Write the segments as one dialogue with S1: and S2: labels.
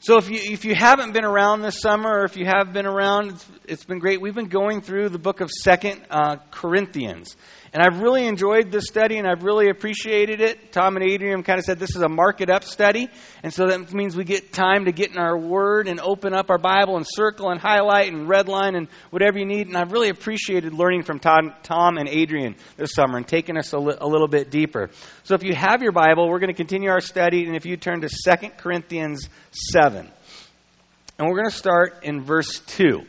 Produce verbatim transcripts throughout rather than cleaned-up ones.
S1: So if you if you haven't been around this summer, or if you have been around, it's, it's been great. We've been going through the book of Second uh, Corinthians. And I've really enjoyed this study, and I've really appreciated it. Tom and Adrian kind of said this is a mark it up study. And so that means we get time to get in our Word and open up our Bible and circle and highlight and redline and whatever you need. And I've really appreciated learning from Tom, Tom and Adrian this summer and taking us a, li- a little bit deeper. So if you have your Bible, we're going to continue our study. And if you turn to Second Corinthians seven. And we're going to start in verse two.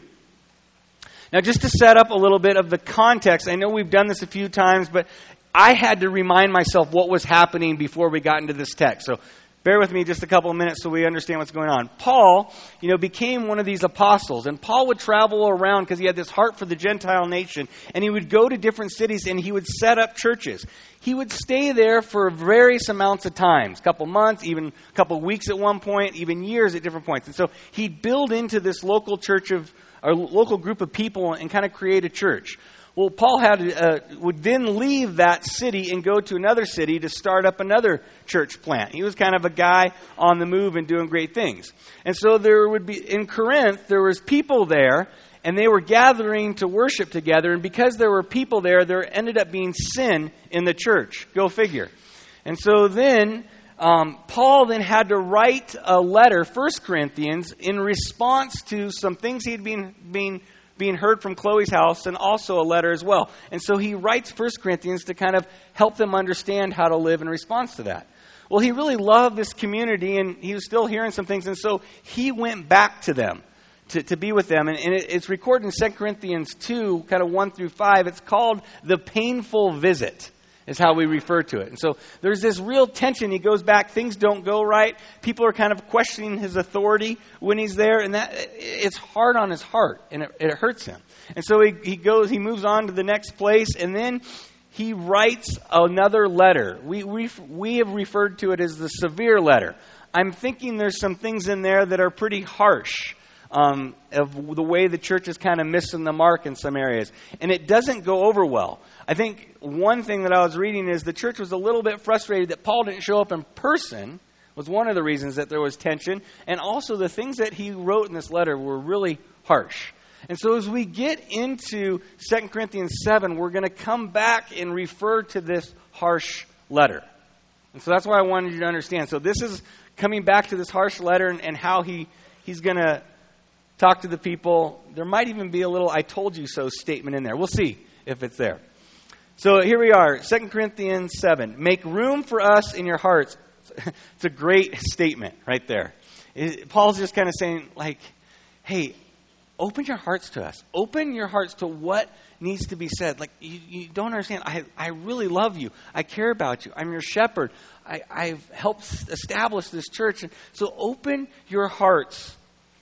S1: Now, just to set up a little bit of the context, I know we've done this a few times, but I had to remind myself what was happening before we got into this text. So bear with me just a couple of minutes so we understand what's going on. Paul, you know, became one of these apostles, and Paul would travel around because he had this heart for the Gentile nation, and he would go to different cities and he would set up churches. He would stay there for various amounts of times, a couple months, even a couple weeks at one point, even years at different points. And so he'd build into this local church of our local group of people and kind of create a church. Well, Paul had uh, would then leave that city and go to another city to start up another church plant. He was kind of a guy on the move and doing great things. And so there would be, in Corinth, there was people there, and they were gathering to worship together. And because there were people there, there ended up being sin in the church. Go figure. And so then Um, Paul then had to write a letter, First Corinthians, in response to some things he'd been being being heard from Chloe's house, and also a letter as well. And so he writes First Corinthians to kind of help them understand how to live in response to that. Well, he really loved this community, and he was still hearing some things, and so he went back to them to, to be with them. And, and it, it's recorded in Second Corinthians two, kind of one through five. It's called the painful visit, is how we refer to it. And so there's this real tension. He goes back, things don't go right. People are kind of questioning his authority when he's there, and that it's hard on his heart, and it, it hurts him. And so he, he goes, he moves on to the next place, and then he writes another letter. We, we, we have referred to it as the severe letter. I'm thinking there's some things in there that are pretty harsh. Um, of the way the church is kind of missing the mark in some areas. And it doesn't go over well. I think one thing that I was reading is the church was a little bit frustrated that Paul didn't show up in person, was one of the reasons that there was tension. And also the things that he wrote in this letter were really harsh. And so as we get into Second Corinthians seven, we're going to come back and refer to this harsh letter. And so that's why I wanted you to understand. So this is coming back to this harsh letter and, and how he he's going to talk to the people. There might even be a little I told you so statement in there. We'll see if it's there. So here we are, Second Corinthians seven. Make room for us in your hearts. It's a great statement right there. It, Paul's just kind of saying, like, hey, open your hearts to us. Open your hearts to what needs to be said. Like, you, you don't understand. I, I really love you. I care about you. I'm your shepherd. I, I've helped establish this church. And so open your hearts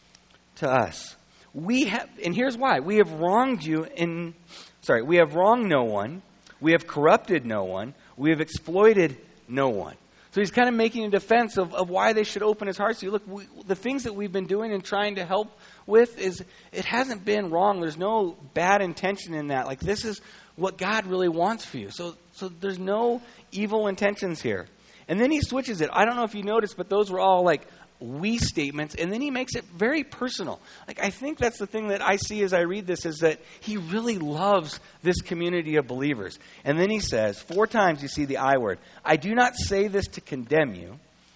S1: to us. We have, and here's why. We have wronged you in, sorry, we have wronged no one. We have corrupted no one. We have exploited no one. So he's kind of making a defense of, of why they should open his hearts to you. Look, we, the things that we've been doing and trying to help with is, it hasn't been wrong. There's no bad intention in that. Like, this is what God really wants for you. So, so there's no evil intentions here. And then he switches it. I don't know if you noticed, but those were all like we statements, and then he makes it very personal. Like, I think that's the thing that I see as I read this, is that he really loves this community of believers. And then he says, four times you see the I word. I do not say this to condemn you.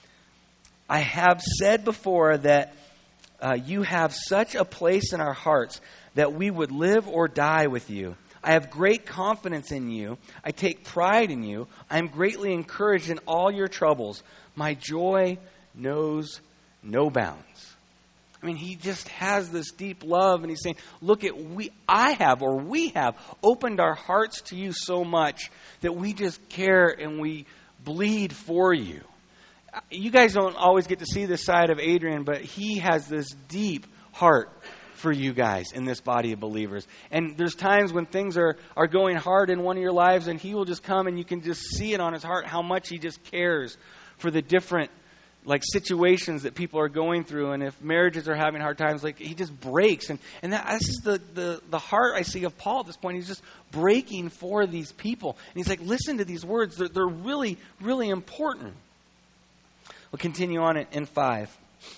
S1: I have said before that uh, you have such a place in our hearts that we would live or die with you. I have great confidence in you. I take pride in you. I am greatly encouraged in all your troubles. My joy knows no bounds. I mean, he just has this deep love, and he's saying, look at we I have or we have opened our hearts to you so much that we just care and we bleed for you. You guys don't always get to see this side of Adrian, but he has this deep heart for you guys in this body of believers. And there's times when things are, are going hard in one of your lives, and he will just come and you can just see it on his heart how much he just cares for the different like situations that people are going through. And if marriages are having hard times, like he just breaks. And, and that, this is the, the, the heart I see of Paul at this point. He's just breaking for these people. And he's like, listen to these words. They're, they're really, really important. We'll continue on in, in five.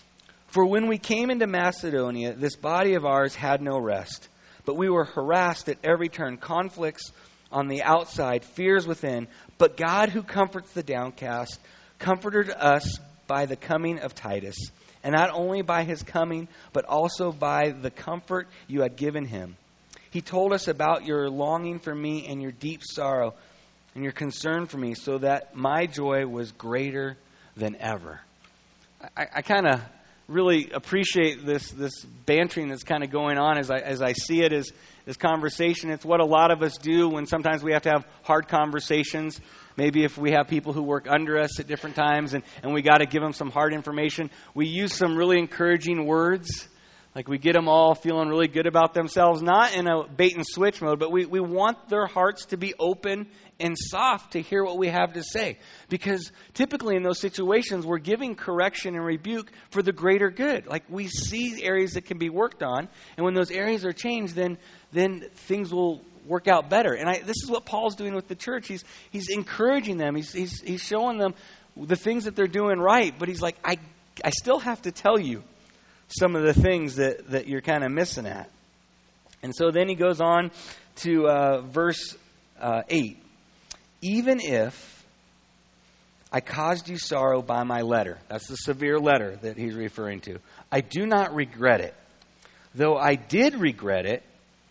S1: For when we came into Macedonia, this body of ours had no rest, but we were harassed at every turn, conflicts on the outside, fears within. But God, who comforts the downcast, comforted us by the coming of Titus, and not only by his coming, but also by the comfort you had given him. He told us about your longing for me and your deep sorrow and your concern for me, so that my joy was greater than ever. I, I kind of really appreciate this this bantering that's kind of going on as I as I see it as this conversation. It's what a lot of us do when sometimes we have to have hard conversations. Maybe if we have people who work under us at different times and, and we got to give them some hard information, we use some really encouraging words. Like we get them all feeling really good about themselves, not in a bait and switch mode, but we, we want their hearts to be open and soft to hear what we have to say. Because typically in those situations, we're giving correction and rebuke for the greater good. Like we see areas that can be worked on, and when those areas are changed, then then things will work out better. And I, this is what Paul's doing with the church. He's he's encouraging them. He's he's he's showing them the things that they're doing right. But he's like, I I still have to tell you some of the things that, that you're kind of missing at. And so then he goes on to uh, verse uh, eight. Even if I caused you sorrow by my letter, that's the severe letter that he's referring to, I do not regret it. Though I did regret it,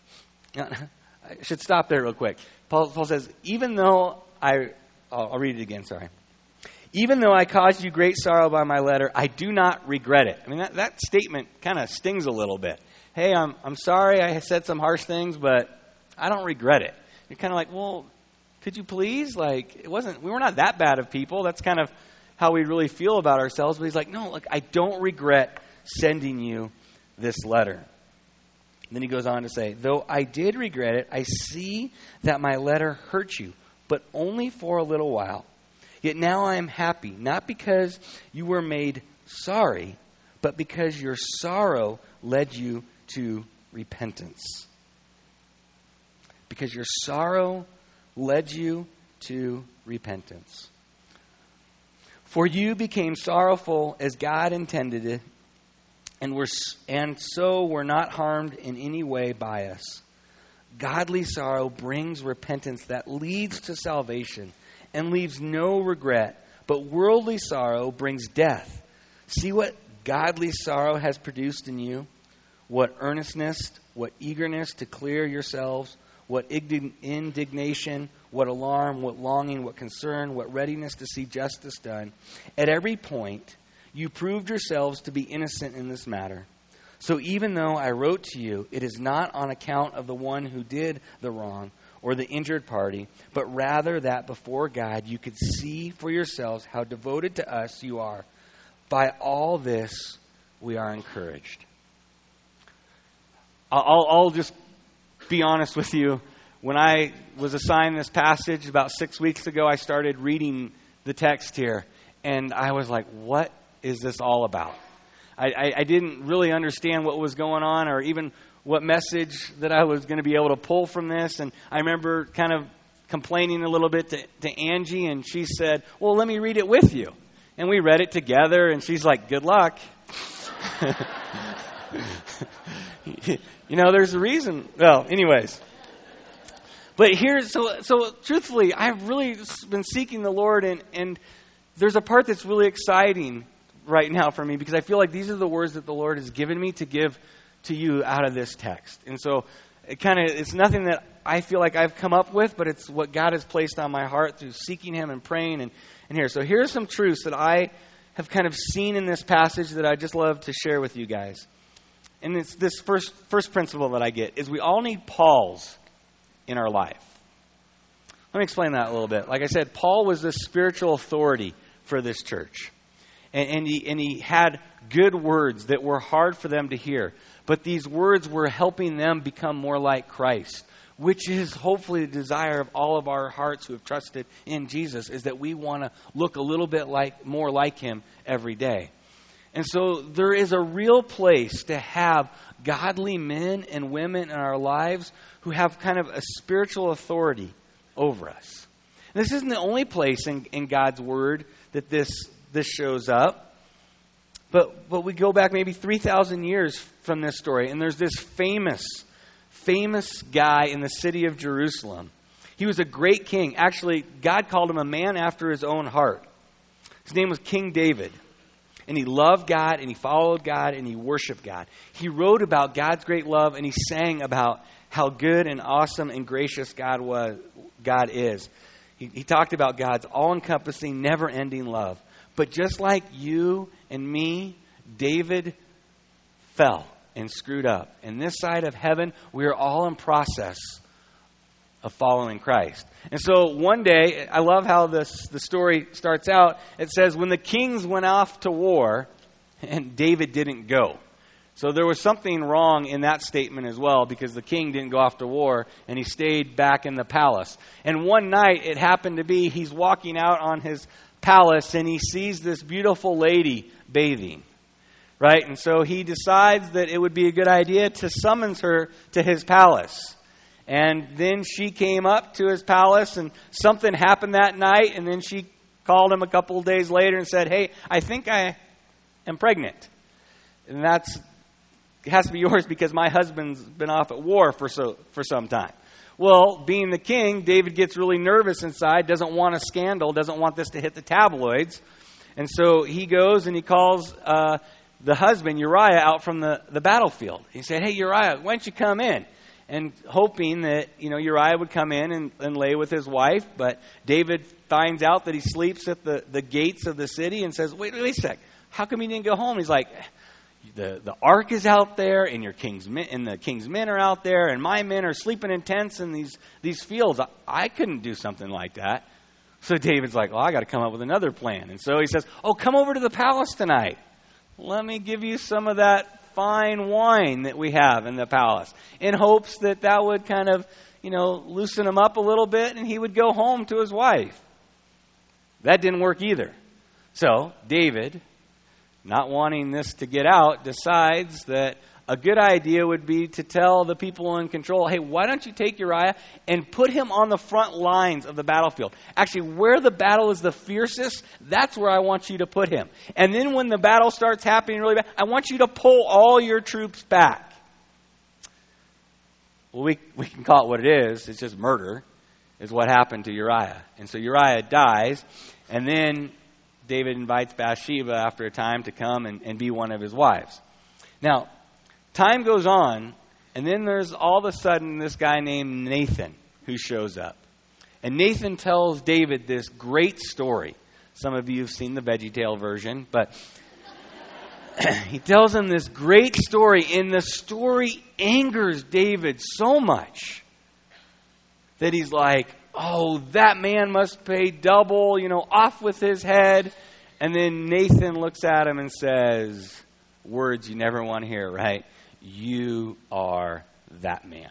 S1: I should stop there real quick. Paul, Paul says, even though I, I'll, I'll read it again, sorry. Even though I caused you great sorrow by my letter, I do not regret it. I mean, that, that statement kind of stings a little bit. Hey, I'm I'm sorry I said some harsh things, but I don't regret it. You're kind of like, well, could you please? Like, it wasn't, we were not that bad of people. That's kind of how we really feel about ourselves. But he's like, no, look, I don't regret sending you this letter. And then he goes on to say, though I did regret it, I see that my letter hurt you, but only for a little while. Yet now I am happy, not because you were made sorry, but because your sorrow led you to repentance. Because your sorrow led you to repentance. For you became sorrowful as God intended it, and were and so were not harmed in any way by us. Godly sorrow brings repentance that leads to salvation and leaves no regret, but worldly sorrow brings death. See what godly sorrow has produced in you? What earnestness, what eagerness to clear yourselves, what indignation, what alarm, what longing, what concern, what readiness to see justice done. At every point, you proved yourselves to be innocent in this matter. So even though I wrote to you, it is not on account of the one who did the wrong or the injured party, but rather that before God you could see for yourselves how devoted to us you are. By all this, we are encouraged. I'll, I'll just be honest with you. When I was assigned this passage about six weeks ago, I started reading the text here, and I was like, what is this all about? I, I, I didn't really understand what was going on or even what message that I was going to be able to pull from this. And I remember kind of complaining a little bit to, to Angie, and she said, well, let me read it with you. And we read it together, and she's like, good luck. You know, there's a reason. Well, anyways. But here, so so truthfully, I've really been seeking the Lord, and, and there's a part that's really exciting right now for me, because I feel like these are the words that the Lord has given me to give to you out of this text. And so it kind of, it's nothing that I feel like I've come up with, but it's what God has placed on my heart through seeking Him and praying and, and here. So here's some truths that I have kind of seen in this passage that I just love to share with you guys. And it's this first first principle that I get is we all need Pauls in our life. Let me explain that a little bit. Like I said, Paul was the spiritual authority for this church. And, and, he, and he had good words that were hard for them to hear. But these words were helping them become more like Christ, which is hopefully the desire of all of our hearts who have trusted in Jesus, is that we want to look a little bit like more like Him every day. And so there is a real place to have godly men and women in our lives who have kind of a spiritual authority over us. And this isn't the only place in, in God's Word that this this shows up. But but we go back maybe three thousand years from this story, and there's this famous, famous guy in the city of Jerusalem. He was a great king. Actually, God called him a man after his own heart. His name was King David. And he loved God, and he followed God, and he worshiped God. He wrote about God's great love, and he sang about how good and awesome and gracious God was. God is. He, he talked about God's all-encompassing, never-ending love. But just like you and me, David fell and screwed up. And this side of heaven, we are all in process of following Christ. And so one day, I love how this the story starts out. It says, when the kings went off to war, and David didn't go. So there was something wrong in that statement as well, because the king didn't go off to war, and he stayed back in the palace. And one night, it happened to be, he's walking out on his palace, and he sees this beautiful lady bathing. Right? And so he decides that it would be a good idea to summons her to his palace. And then she came up to his palace, and something happened that night, and then she called him a couple of days later and said, hey, I think I am pregnant. And that's it has to be yours because my husband's been off at war for so for some time. Well, being the king, David gets really nervous inside, doesn't want a scandal, doesn't want this to hit the tabloids. And so he goes and he calls uh, the husband, Uriah, out from the, the battlefield. He said, hey, Uriah, why don't you come in? And hoping that, you know, Uriah would come in and, and lay with his wife. But David finds out that he sleeps at the, the gates of the city and says, wait, wait a sec. How come he didn't go home? He's like, the, the ark is out there, and your king's men, and the king's men are out there, and my men are sleeping in tents in these, these fields. I, I couldn't do something like that. So David's like, well, I got to come up with another plan. And so he says, oh, come over to the palace tonight. Let me give you some of that fine wine that we have in the palace, in hopes that that would kind of, you know, loosen him up a little bit and he would go home to his wife. That didn't work either. So David, not wanting this to get out, decides that a good idea would be to tell the people in control, hey, why don't you take Uriah and put him on the front lines of the battlefield? Actually, where the battle is the fiercest, that's where I want you to put him. And then when the battle starts happening really bad, I want you to pull all your troops back. Well, we, we can call it what it is. It's just murder, is what happened to Uriah. And so Uriah dies, and then David invites Bathsheba after a time to come and, and be one of his wives. Now, time goes on, and then there's all of a sudden this guy named Nathan who shows up. And Nathan tells David this great story. Some of you have seen the VeggieTale version, but he tells him this great story, and the story angers David so much that he's like, oh, that man must pay double, you know, off with his head. And then Nathan looks at him and says, words you never want to hear, right? You are that man.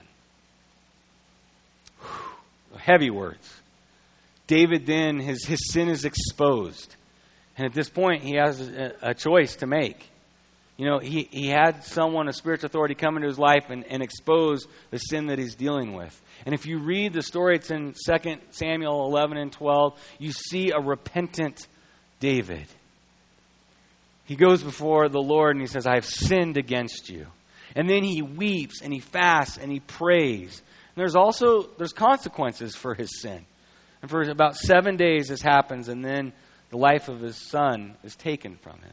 S1: Whew. Heavy words. David then, his, his sin is exposed. And at this point, he has a, a choice to make. You know, he, he had someone, a spiritual authority, come into his life and, and expose the sin that he's dealing with. And if you read the story, it's in Second Samuel eleven and twelve, you see a repentant David. He goes before the Lord and he says, I have sinned against you. And then he weeps and he fasts and he prays. And there's also, there's consequences for his sin. And for about seven days this happens, and then the life of his son is taken from him.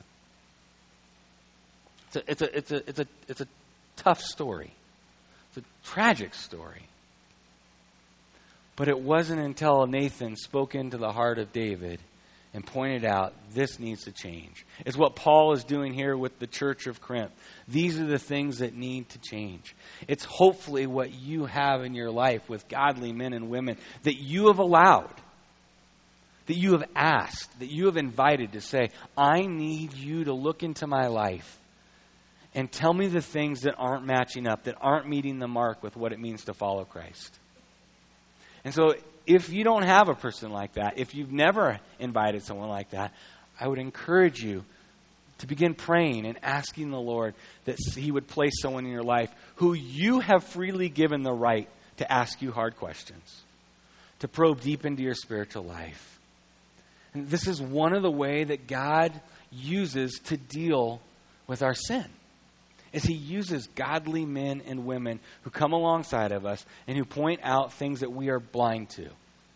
S1: It's a, it's a, it's a, it's a, it's a tough story. It's a tragic story. But it wasn't until Nathan spoke into the heart of David and pointed out, this needs to change. It's what Paul is doing here with the church of Corinth. These are the things that need to change. It's hopefully what you have in your life with godly men and women that you have allowed, that you have asked, that you have invited to say, I need you to look into my life and tell me the things that aren't matching up, that aren't meeting the mark with what it means to follow Christ. And so if you don't have a person like that, if you've never invited someone like that, I would encourage you to begin praying and asking the Lord that He would place someone in your life who you have freely given the right to ask you hard questions, to probe deep into your spiritual life. And this is one of the ways that God uses to deal with our sin. Is he uses godly men and women who come alongside of us and who point out things that we are blind to.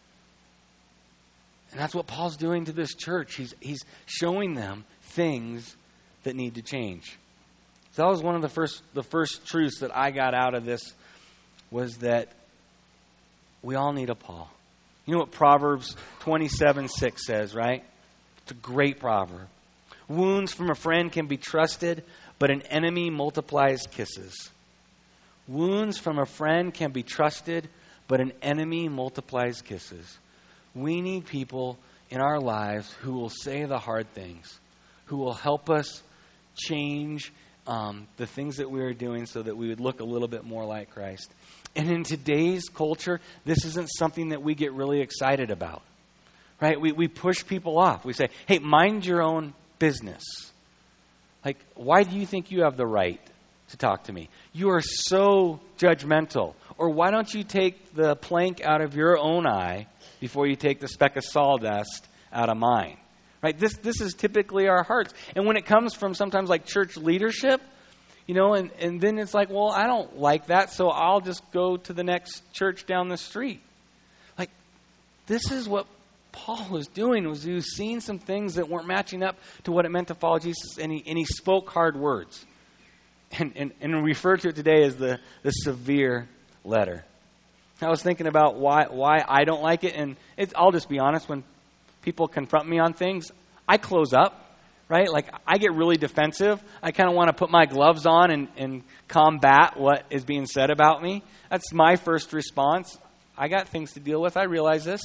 S1: And that's what Paul's doing to this church. He's, he's showing them things that need to change. So that was one of the first, the first truths that I got out of this, was that we all need a Paul. You know what Proverbs twenty-seven six says, right? It's a great proverb. Wounds from a friend can be trusted, but an enemy multiplies kisses. Wounds from a friend can be trusted, but an enemy multiplies kisses. We need people in our lives who will say the hard things, who will help us change um, the things that we are doing so that we would look a little bit more like Christ. And in today's culture, this isn't something that we get really excited about, right? We, we push people off. We say, hey, mind your own business. Like, why do you think you have the right to talk to me? You are so judgmental. Or why don't you take the plank out of your own eye before you take the speck of sawdust out of mine? Right? This this is typically our hearts. And when it comes from sometimes like church leadership, you know, and, and then it's like, well, I don't like that, so I'll just go to the next church down the street. Like, this is what Paul was doing, was he was seeing some things that weren't matching up to what it meant to follow Jesus, and he, and he spoke hard words. And, and, and referred to it today as the, the severe letter. I was thinking about why why I don't like it, and it's, I'll just be honest, when people confront me on things, I close up, right? Like, I get really defensive. I kind of want to put my gloves on and, and combat what is being said about me. That's my first response. I got things to deal with. I realize this.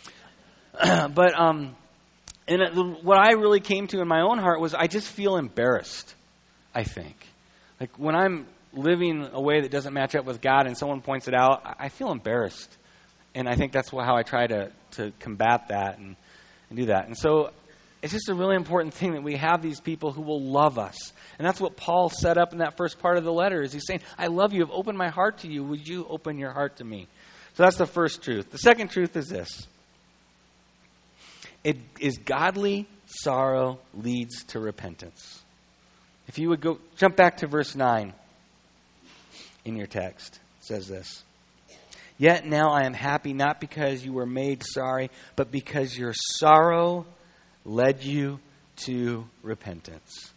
S1: but um, and it, what I really came to in my own heart was I just feel embarrassed, I think. Like, when I'm living a way that doesn't match up with God and someone points it out, I feel embarrassed. And I think that's how I try to, to combat that and, and do that. And so it's just a really important thing that we have these people who will love us. And that's what Paul set up in that first part of the letter, is he's saying, I love you. I've opened my heart to you. Would you open your heart to me? So that's the first truth. The second truth is this. It is godly sorrow leads to repentance. If you would go jump back to verse nine in your text, it says this. Yet now I am happy, not because you were made sorry, but because your sorrow led you to repentance.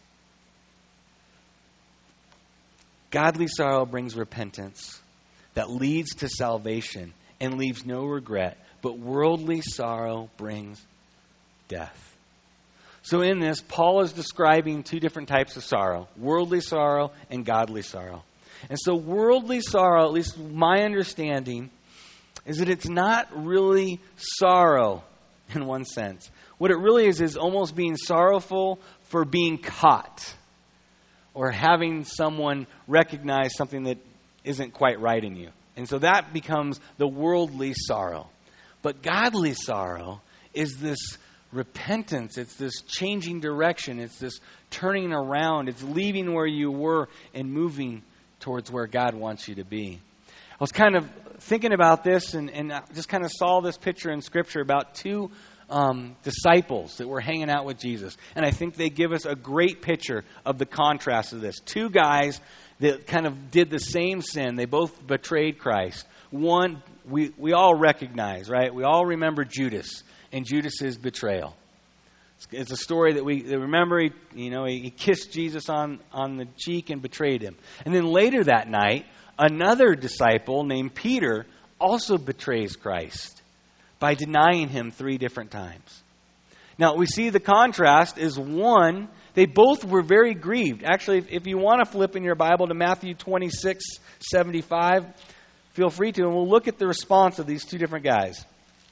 S1: Godly sorrow brings repentance that leads to salvation and leaves no regret, but worldly sorrow brings death. So in this, Paul is describing two different types of sorrow, worldly sorrow and godly sorrow. And so worldly sorrow, at least my understanding, is that it's not really sorrow in one sense. What it really is is almost being sorrowful for being caught or having someone recognize something that isn't quite right in you. And so that becomes the worldly sorrow. But godly sorrow is this repentance. It's this changing direction. It's this turning around. It's leaving where you were and moving towards where God wants you to be. I was kind of thinking about this and, and I just kind of saw this picture in Scripture about two um, disciples that were hanging out with Jesus. And I think they give us a great picture of the contrast of this. Two guys that kind of did the same sin. They both betrayed Christ. One, we, we all recognize, right? We all remember Judas and Judas's betrayal. It's a story that we remember. He, you know, he kissed Jesus on, on the cheek and betrayed him. And then later that night, another disciple named Peter also betrays Christ by denying him three different times. Now, we see the contrast is one, they both were very grieved. Actually, if, if you want to flip in your Bible to Matthew twenty-six seventy-five, feel free to, and we'll look at the response of these two different guys.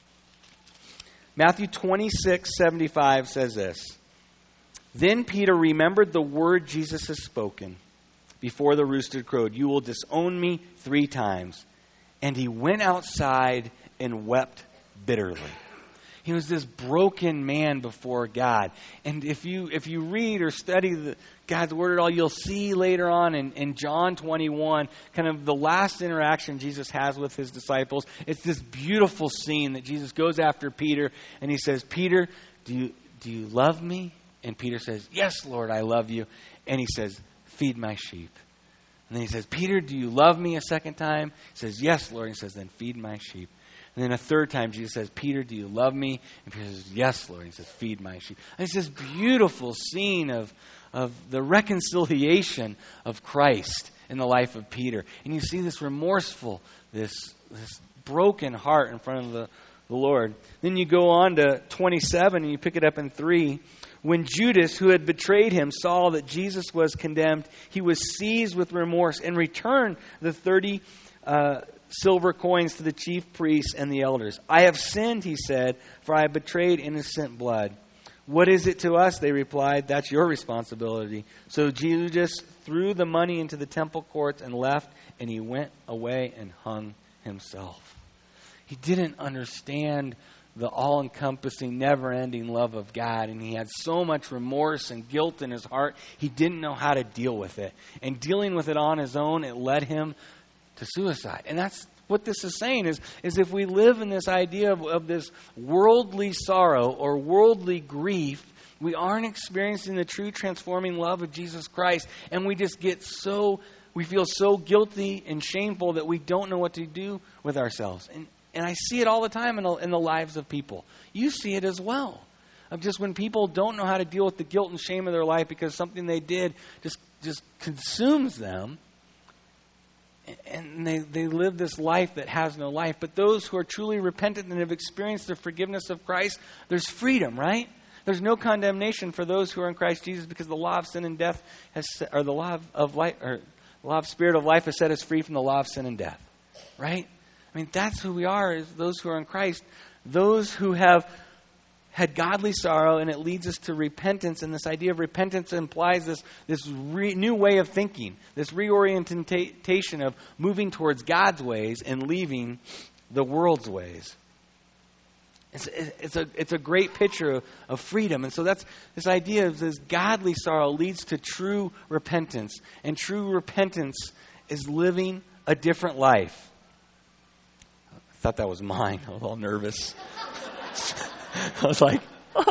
S1: Matthew twenty-six seventy-five says this. Then Peter remembered the word Jesus has spoken before the rooster crowed. You will disown me three times. And he went outside and wept bitterly. He was this broken man before God. And if you if you read or study the, God's Word at all, you'll see later on in, in John twenty-one, kind of the last interaction Jesus has with his disciples. It's this beautiful scene that Jesus goes after Peter and he says, Peter, do you, do you love me? And Peter says, yes, Lord, I love you. And he says, feed my sheep. And then he says, Peter, do you love me a second time? He says, yes, Lord. He says, then feed my sheep. And then a third time, Jesus says, Peter, do you love me? And Peter says, yes, Lord. He says, feed my sheep. And it's this beautiful scene of, of the reconciliation of Christ in the life of Peter. And you see this remorseful, this, this broken heart in front of the, the Lord. Then you go on to twenty-seven and you pick it up in three. When Judas, who had betrayed him, saw that Jesus was condemned, he was seized with remorse and returned the thirty uh, silver coins to the chief priests and the elders. I have sinned, he said, for I have betrayed innocent blood. What is it to us? They replied. That's your responsibility. So Judas threw the money into the temple courts and left, and he went away and hung himself. He didn't understand the all-encompassing, never-ending love of God. And he had so much remorse and guilt in his heart, he didn't know how to deal with it. And dealing with it on his own, it led him to suicide. And that's what this is saying, is, is if we live in this idea of, of this worldly sorrow or worldly grief, we aren't experiencing the true transforming love of Jesus Christ. And we just get so, we feel so guilty and shameful that we don't know what to do with ourselves. And And I see it all the time in the, in the lives of people. You see it as well. Of just when people don't know how to deal with the guilt and shame of their life because something they did just, just consumes them. And they, they live this life that has no life. But those who are truly repentant and have experienced the forgiveness of Christ, there's freedom, right? There's no condemnation for those who are in Christ Jesus because the law of sin and death has, or the law of, of life, or the law of spirit of life has set us free from the law of sin and death, right? I mean, that's who we are, is those who are in Christ. Those who have had godly sorrow, and it leads us to repentance. And this idea of repentance implies this, this re- new way of thinking, this reorientation of moving towards God's ways and leaving the world's ways. It's, it's, a, it's a great picture of, of freedom. And so that's this idea of this godly sorrow leads to true repentance. And true repentance is living a different life. I thought that was mine. I was all nervous. I was like,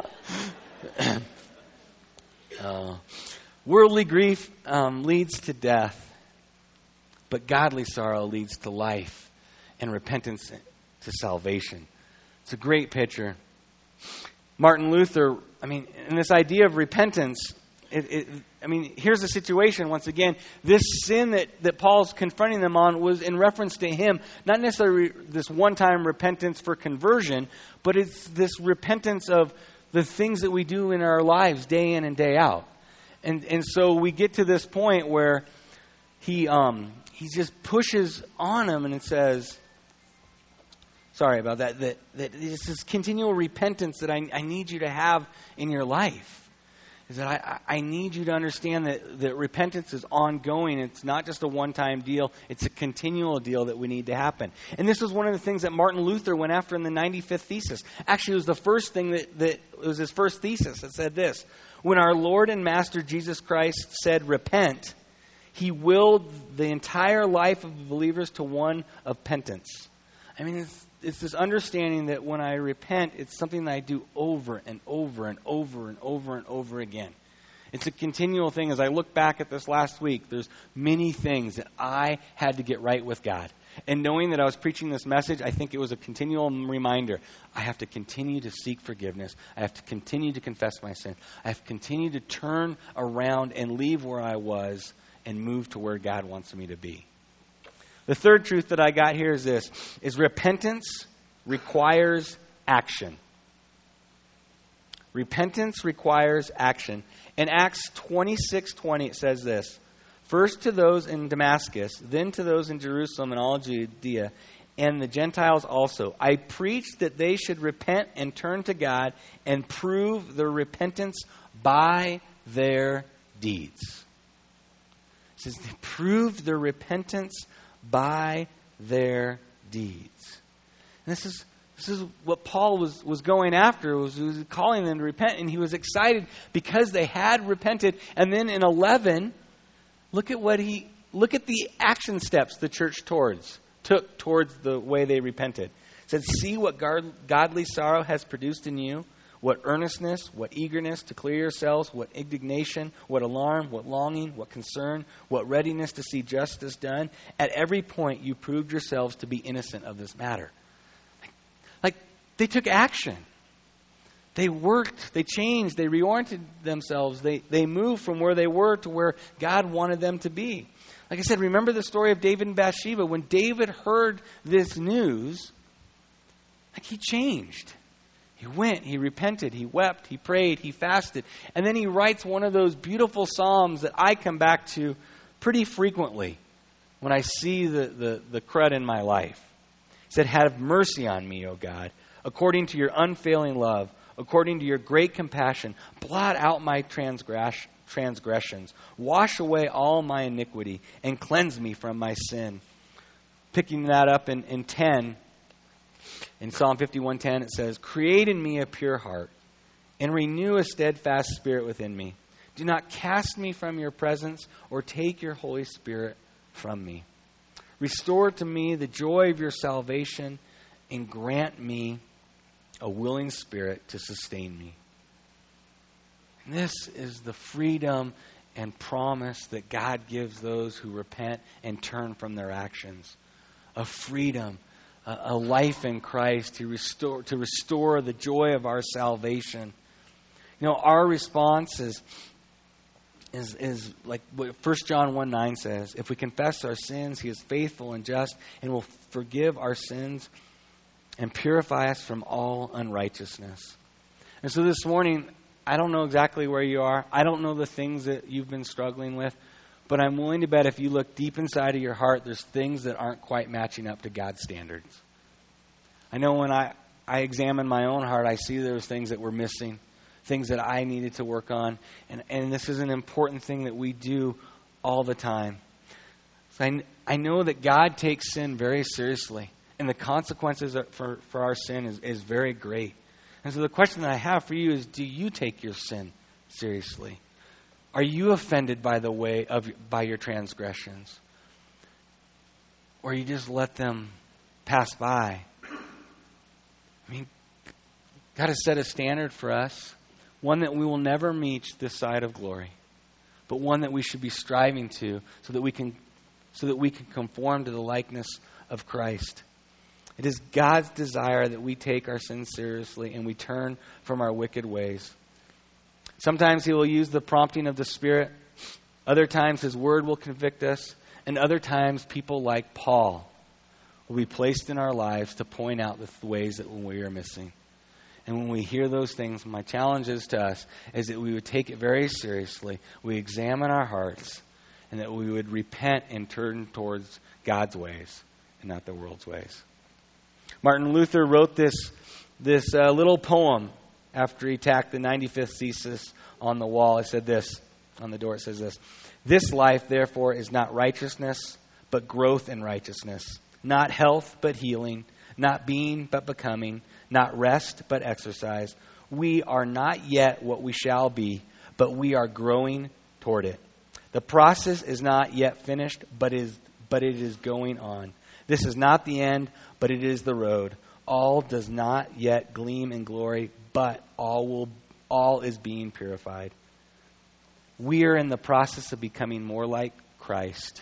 S1: uh, worldly grief um, leads to death, but godly sorrow leads to life and repentance to salvation. It's a great picture. Martin Luther, I mean, in this idea of repentance, It, it, I mean, here's the situation once again. This sin that, that Paul's confronting them on was in reference to him, not necessarily this one-time repentance for conversion, but it's this repentance of the things that we do in our lives day in and day out. And and so we get to this point where he um, he just pushes on him and it says, sorry about that, that, that it's this continual repentance that I, I need you to have in your life. Is that I, I need you to understand that, that repentance is ongoing. It's not just a one-time deal. It's a continual deal that we need to happen. And this was one of the things that Martin Luther went after in the ninety-fifth thesis. Actually, it was the first thing that, that it was his first thesis that said this. When our Lord and Master Jesus Christ said, repent, he willed the entire life of believers to one of penance. I mean, it's, it's this understanding that when I repent, it's something that I do over and over and over and over and over again. It's a continual thing. As I look back at this last week, there's many things that I had to get right with God. And knowing that I was preaching this message, I think it was a continual reminder. I have to continue to seek forgiveness. I have to continue to confess my sin. I have to continue to turn around and leave where I was and move to where God wants me to be. The third truth that I got here is this, is repentance requires action. Repentance requires action. In Acts twenty-six twenty, it says this, first to those in Damascus, then to those in Jerusalem and all Judea, and the Gentiles also. I preached that they should repent and turn to God and prove their repentance by their deeds. It says they proved their repentance by their deeds. And this is this is what Paul was, was going after, was, he was calling them to repent, and he was excited because they had repented. And then in eleven, look at what he look at the action steps the church towards took towards the way they repented. It said, see what godly sorrow has produced in you. What earnestness, what eagerness to clear yourselves, what indignation, what alarm, what longing, what concern, what readiness to see justice done. At every point you proved yourselves to be innocent of this matter. Like, like they took action. They worked, they changed, they reoriented themselves. They, they moved from where they were to where God wanted them to be. Like I said, remember the story of David and Bathsheba. When David heard this news, like he changed. He went, he repented, he wept, he prayed, he fasted. And then he writes one of those beautiful psalms that I come back to pretty frequently when I see the, the, the crud in my life. He said, "Have mercy on me, O God, according to your unfailing love, according to your great compassion. Blot out my transgress- transgressions. Wash away all my iniquity and cleanse me from my sin." Picking that up in, in ten, in Psalm fifty-one ten, it says, "Create in me a pure heart and renew a steadfast spirit within me. Do not cast me from your presence or take your Holy Spirit from me. Restore to me the joy of your salvation and grant me a willing spirit to sustain me." And this is the freedom and promise that God gives those who repent and turn from their actions. A freedom, a, a life in Christ to restore, to restore the joy of our salvation. You know, our response is, is, is like what First John one nine says, "If we confess our sins, He is faithful and just and will forgive our sins and purify us from all unrighteousness." And so this morning, I don't know exactly where you are. I don't know the things that you've been struggling with. But I'm willing to bet if you look deep inside of your heart, there's things that aren't quite matching up to God's standards. I know when I, I examine my own heart, I see there's things that were missing, things that I needed to work on. And, and this is an important thing that we do all the time. So I, I know that God takes sin very seriously. And the consequences for, for our sin is, is very great. And so the question that I have for you is, do you take your sin seriously? Are you offended by the way of by your transgressions? Or you just let them pass by? I mean, God has set a standard for us, one that we will never meet this side of glory, but one that we should be striving to so that we can so that we can conform to the likeness of Christ. It is God's desire that we take our sins seriously and we turn from our wicked ways. Sometimes He will use the prompting of the Spirit. Other times His Word will convict us. And other times people like Paul will be placed in our lives to point out the ways that we are missing. And when we hear those things, my challenge is to us is that we would take it very seriously. We examine our hearts and that we would repent and turn towards God's ways and not the world's ways. Martin Luther wrote this, this uh, little poem after he tacked the ninety-fifth thesis on the wall. It said this, on the door it says this: "This life, therefore, is not righteousness, but growth in righteousness. Not health, but healing. Not being, but becoming. Not rest, but exercise. We are not yet what we shall be, but we are growing toward it. The process is not yet finished, but is but it is going on. This is not the end, but it is the road. All does not yet gleam in glory, but all will all is being purified. We are in the process of becoming more like Christ.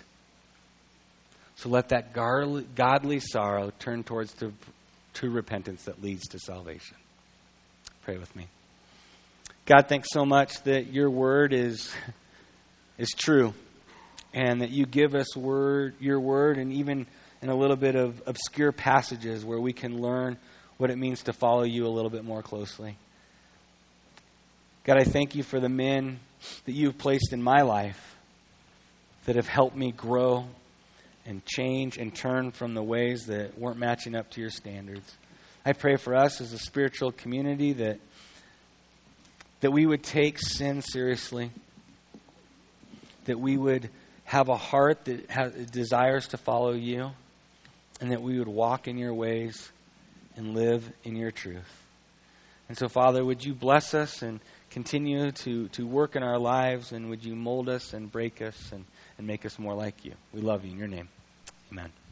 S1: So let that godly sorrow turn towards the true repentance that leads to salvation." Pray with me. God, thanks so much that your word is is true, and that you give us word your word, and even in a little bit of obscure passages where we can learn what it means to follow you a little bit more closely. God, I thank you for the men that you've placed in my life that have helped me grow and change and turn from the ways that weren't matching up to your standards. I pray for us as a spiritual community that that we would take sin seriously, that we would have a heart that has, desires to follow you, and that we would walk in your ways and live in your truth. And so, Father, would you bless us and continue to, to work in our lives, and would you mold us and break us and, and make us more like you? We love you in your name. Amen.